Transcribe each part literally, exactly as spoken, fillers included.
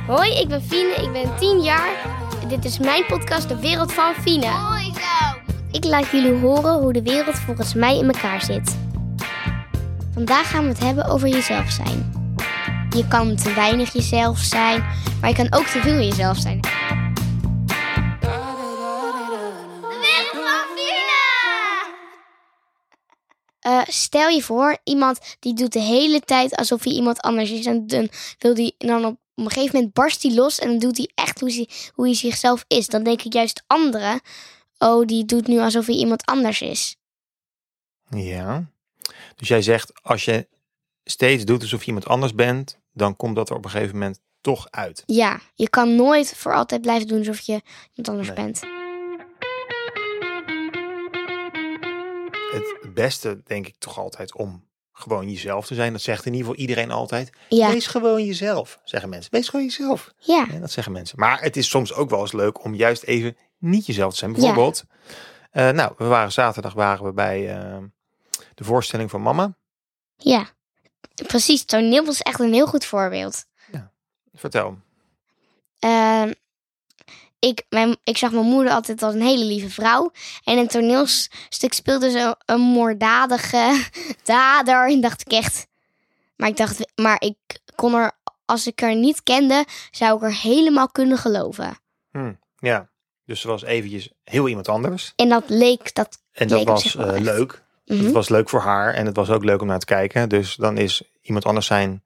Hoi, ik ben Fine, ik ben tien jaar. Dit is mijn podcast De Wereld van Fine. Hoi zo. Ik laat jullie horen hoe de wereld volgens mij in elkaar zit. Vandaag gaan we het hebben over jezelf zijn. Je kan te weinig jezelf zijn, maar je kan ook te veel jezelf zijn. De Wereld van Fine. Uh, stel je voor, iemand die doet de hele tijd alsof hij iemand anders is. En dan, wil die, en dan op, op een gegeven moment barst hij los en dan doet hij echt hoe hij, hoe hij zichzelf is. Dan denk ik juist anderen, oh, die doet nu alsof hij iemand anders is. Ja, dus jij zegt als je steeds doet alsof je iemand anders bent, dan komt dat er op een gegeven moment toch uit. Ja, je kan nooit voor altijd blijven doen alsof je iemand anders Nee. bent. Het beste denk ik toch altijd om gewoon jezelf te zijn. Dat zegt in ieder geval iedereen altijd. Ja. Wees gewoon jezelf, zeggen mensen. Wees gewoon jezelf. Ja, Ja, dat zeggen mensen. Maar het is soms ook wel eens leuk om juist even niet jezelf te zijn. Bijvoorbeeld, ja. uh, nou, we waren zaterdag waren we bij uh, de voorstelling van Mama. ja. Precies, toneel was echt een heel goed voorbeeld. Vertel. Uh, ik, mijn, ik zag mijn moeder altijd als een hele lieve vrouw. En in een toneelstuk speelde ze een moorddadige dader. En dacht ik echt... Maar ik dacht, maar ik kon er, als ik haar niet kende, zou ik er helemaal kunnen geloven. Hm, ja, dus ze was eventjes heel iemand anders. En dat leek, dat En dat leek op was zich wel uh, echt. leuk. Mm-hmm. Het was leuk voor haar en het was ook leuk om naar te kijken. Dus dan is iemand anders zijn,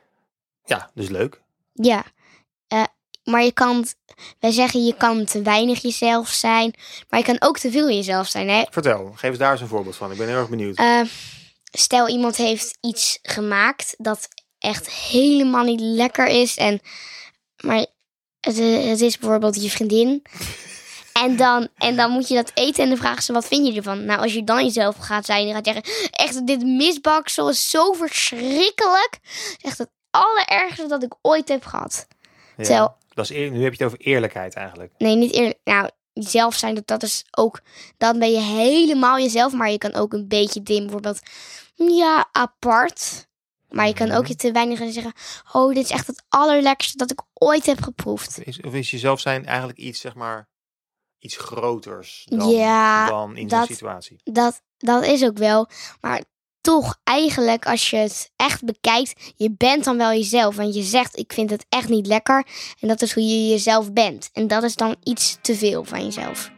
ja, dus leuk. Ja, uh, maar je kan, wij zeggen je kan te weinig jezelf zijn, maar je kan ook te veel jezelf zijn. Hè? Vertel, geef eens daar eens een voorbeeld van. Ik ben heel erg benieuwd. Uh, stel iemand heeft iets gemaakt dat echt helemaal niet lekker is. En, maar het, het is bijvoorbeeld je vriendin. En dan, en dan moet je dat eten en dan vragen ze, wat vind je ervan? Nou, als je dan jezelf gaat zijn, dan gaat je zeggen, echt, dit misbaksel is zo verschrikkelijk. Het is echt het allerergste dat ik ooit heb gehad. Ja, Terwijl, dat is eer, nu heb je het over eerlijkheid eigenlijk. nee, niet eerlijk. Nou, jezelf zijn, dat, dat is ook, dan ben je helemaal jezelf. Maar je kan ook een beetje dim, bijvoorbeeld, ja, apart. Maar je kan ook je te weinig gaan zeggen, oh, dit is echt het allerlekkerste dat ik ooit heb geproefd. Is, of is jezelf zijn eigenlijk iets, zeg maar, iets groters dan, Ja, dan in dat- zo'n situatie? Dat, dat is ook wel. Maar toch eigenlijk, als je het echt bekijkt, je bent dan wel jezelf. Want je zegt, ik vind het echt niet lekker. En dat is hoe je jezelf bent. En dat is dan iets te veel van jezelf.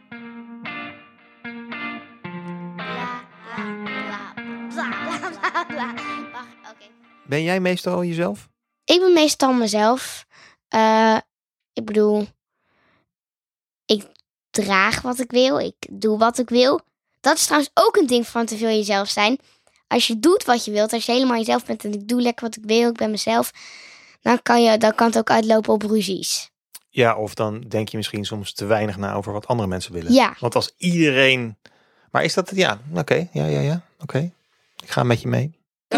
Bla bla bla bla bla bla. Wacht, oké. Ben jij meestal jezelf? Ik ben meestal mezelf. Uh, ik bedoel, ik draag wat ik wil. Ik doe wat ik wil. Dat is trouwens ook een ding van te veel jezelf zijn. Als je doet wat je wilt, als je helemaal jezelf bent en ik doe lekker wat ik wil, ik ben mezelf, dan kan, je, dan kan het ook uitlopen op ruzies. Ja, of dan denk je misschien soms te weinig na over wat andere mensen willen. Ja. Want als iedereen... Maar is dat... Ja, oké. Okay. Ja, ja, ja. Oké. Okay. Ik ga met je mee.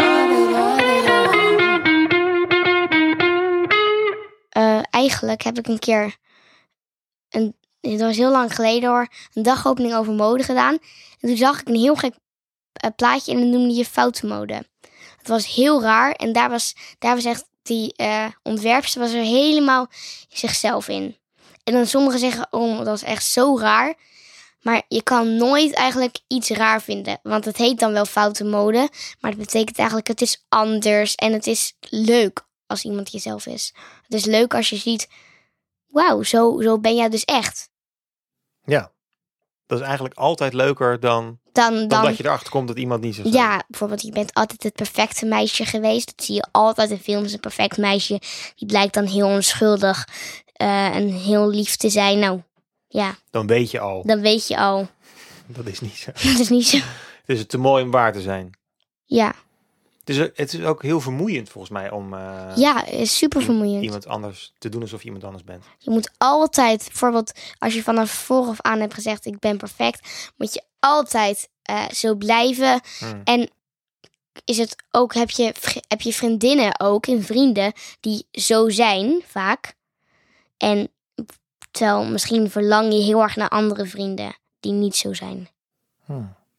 Uh, eigenlijk heb ik een keer, een, het was heel lang geleden hoor, een dagopening over mode gedaan. En toen zag ik een heel gek uh, plaatje en dat noemde je foutmode. Het was heel raar en daar was, daar was echt die uh, ontwerpster was er helemaal zichzelf in. En dan sommigen zeggen, oh, dat is echt zo raar. Maar je kan nooit eigenlijk iets raar vinden. Want het heet dan wel foute mode. Maar dat betekent eigenlijk, het is anders en het is leuk als iemand jezelf is. Het is leuk als je ziet, wauw, zo, zo ben jij dus echt. Ja, dat is eigenlijk altijd leuker dan, Dan, dan, dan dat je erachter komt dat iemand niet zo is. ja, bijvoorbeeld, je bent altijd het perfecte meisje geweest. Dat zie je altijd in films, een perfect meisje. Die blijkt dan heel onschuldig uh, en heel lief te zijn. Nou, ja, Dan weet je al, dan weet je al. dat is niet zo. Dat is niet zo. Het is te mooi om waar te zijn. Ja, Het is, het is ook heel vermoeiend volgens mij om uh, ja, het is super vermoeiend. iemand anders te doen alsof je iemand anders bent. Je moet altijd, bijvoorbeeld als je vanaf vooraf aan hebt gezegd, ik ben perfect, moet je altijd uh, zo blijven. Hmm. En is het ook, heb je, heb je vriendinnen ook en vrienden die zo zijn vaak. En terwijl misschien verlang je heel erg naar andere vrienden die niet zo zijn. Hmm.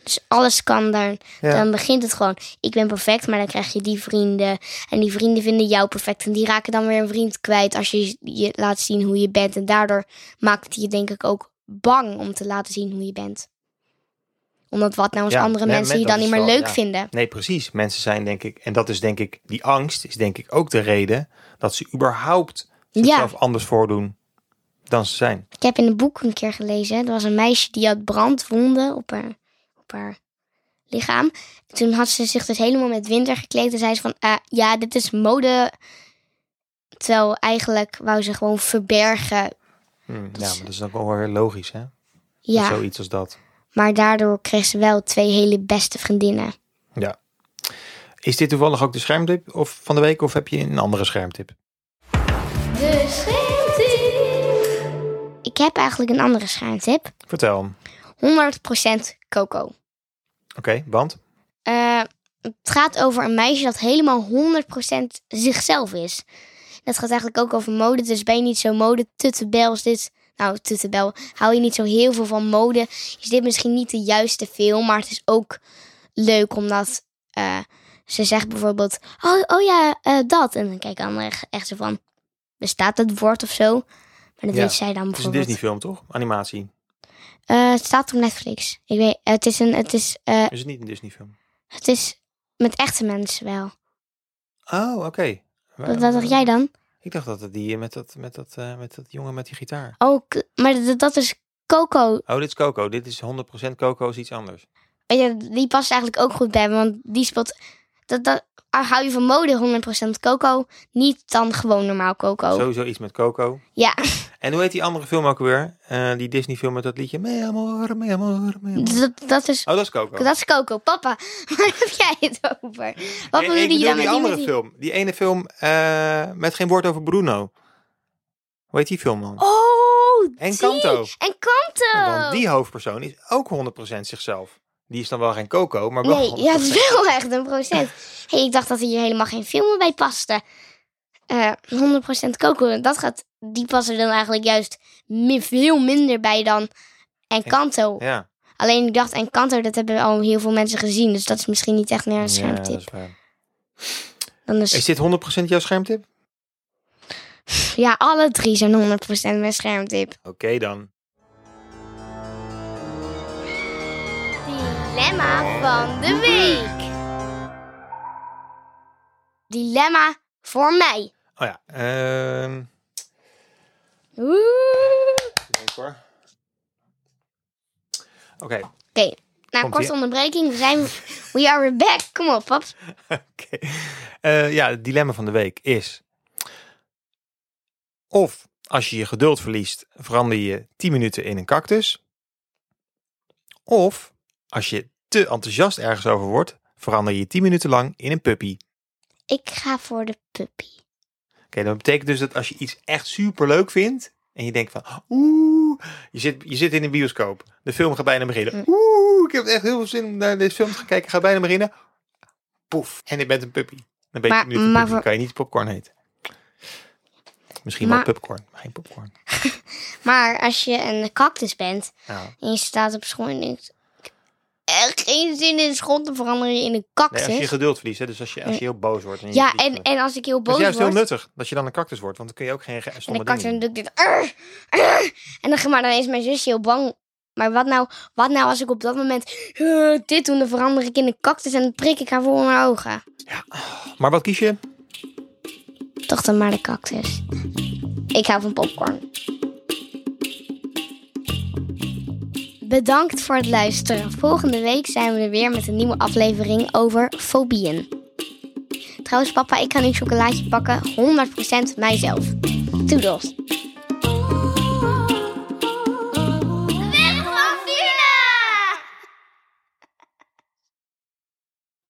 Dus alles kan daar. Ja. Dan begint het gewoon. Ik ben perfect, maar dan krijg je die vrienden. En die vrienden vinden jou perfect. En die raken dan weer een vriend kwijt als je je laat zien hoe je bent. En daardoor maakt het je denk ik ook bang om te laten zien hoe je bent. Omdat wat nou als Ja, andere nee, mensen met- je dan dat niet is meer wel- leuk ja. vinden. Nee, precies. Mensen zijn denk ik, en dat is denk ik, die angst is denk ik ook de reden dat ze überhaupt zichzelf anders voordoen dan ze zijn. Ik heb in een boek een keer gelezen. Er was een meisje die had brandwonden op haar, op haar lichaam. Toen had ze zich dus helemaal met winter gekleed. En zei ze van, ah, ja, dit is mode. Terwijl eigenlijk wou ze gewoon verbergen. Hm, ja, maar dat is ook wel weer logisch, hè? Ja, Zoiets als dat. maar daardoor kreeg ze wel twee hele beste vriendinnen. Ja. Is dit toevallig ook de schermtip of van de week of heb je een andere schermtip? De schermtip. Ik heb eigenlijk een andere schermtip. Vertel. honderd procent coco. Oké, want? Eh, het gaat over een meisje dat helemaal honderd procent zichzelf is. Dat gaat eigenlijk ook over mode. Dus ben je niet zo mode tuttebel als dit... Nou, tuttebel. Hou je niet zo heel veel van mode. Is dit misschien niet de juiste film. Maar het is ook leuk omdat... eh, ze zegt bijvoorbeeld... Oh, oh ja, eh, dat. En dan kijken anderen echt, echt zo van... Bestaat het woord of zo? Maar dat Ja, weet zij dan Het is een bijvoorbeeld. Disney film, toch? Animatie. Eh, het staat op Netflix. Ik weet, het is een... Het is, eh, Is het niet een Disney film? het is met echte mensen wel. Oh, oké. Wat, wat dacht jij dan? Ik dacht dat het die met dat, met dat, eh, met dat jongen met die gitaar. Ook, maar dat, dat is Coco. Oh, dit is Coco. Dit is honderd procent Coco is iets anders. Weet je, die past eigenlijk ook goed bij me, want die speelt... Dat, dat, hou je van mode honderd procent Coco, niet dan gewoon normaal Coco. Sowieso iets met Coco. Ja, En hoe heet die andere film ook weer? Eh, die Disney film met dat liedje. Me amor, me amor, me amor. dat, dat is... Oh, dat is Coco. Dat is Coco. Papa, waar heb jij het over? Wat Nee, bedoel ik je bedoel dan die met andere die... film. Die ene film eh, met geen woord over Bruno. Hoe heet die film dan? Oh, Encanto. die! Encanto! Want die hoofdpersoon is ook honderd procent zichzelf. Die is dan wel geen Coco, maar wel Nee, honderd ja, procent. het is wel echt een procent. Hey, ik dacht dat hier helemaal geen filmen bij pasten. Eh, honderd procent Coco, dat gaat, die passen dan eigenlijk juist mi- veel minder bij dan Encanto. Ja, Alleen ik dacht, Encanto, dat hebben al heel veel mensen gezien. Dus dat is misschien niet echt meer een ja, dat schermtip. is waar. Dan is, Is dit honderd procent jouw schermtip? ja, alle drie zijn honderd procent mijn schermtip. Oké dan. Dilemma van de week. Dilemma voor mij. Oh ja, ehm Oeh. even hoor. Oké, Oké, nou, Komt-ie. korte onderbreking. We zijn... We are back. Kom op, pap. Oké. Eh, ja, het dilemma van de week is... Of als je je geduld verliest, verander je tien minuten in een cactus. Of als je te enthousiast ergens over wordt, verander je tien minuten lang in een puppy. Ik ga voor de puppy. Oké, dat betekent dus dat als je iets echt super leuk vindt en je denkt van, oeh, je zit, je zit in een bioscoop. De film gaat bijna beginnen. Oeh, ik heb echt heel veel zin om naar deze film te gaan kijken. Gaat bijna beginnen. Poef. En je bent een puppy. Dan ben je Maar- nu een maar puppy. voor- Kan je niet popcorn eten. Misschien Maar- wel popcorn, maar geen popcorn. Maar als je een cactus bent Ja. en je staat op school en denkt... Ik heb echt geen zin in school, te veranderen je in een cactus. Nee, als je je geduld verliest, hè? Dus als je, als je heel boos wordt. En je ja, verliest en, geduld. en als ik heel dat boos is juist word... heel nuttig dat je dan een cactus wordt, want dan kun je ook geen ge- En stomme dan dingen doe doen. ik dit. Arr, arr. En dan, maar dan is mijn zusje heel bang. Maar wat nou, wat nou als ik op dat moment uh, dit doe, dan verander ik in een cactus en dan prik ik haar voor mijn ogen. Maar wat kies je? Toch dan maar de cactus. Ik hou van popcorn. Bedankt voor het luisteren. Volgende week zijn we er weer met een nieuwe aflevering over fobieën. Trouwens, papa, ik ga nu een chocolaatje pakken. honderd procent mijzelf. Toedels.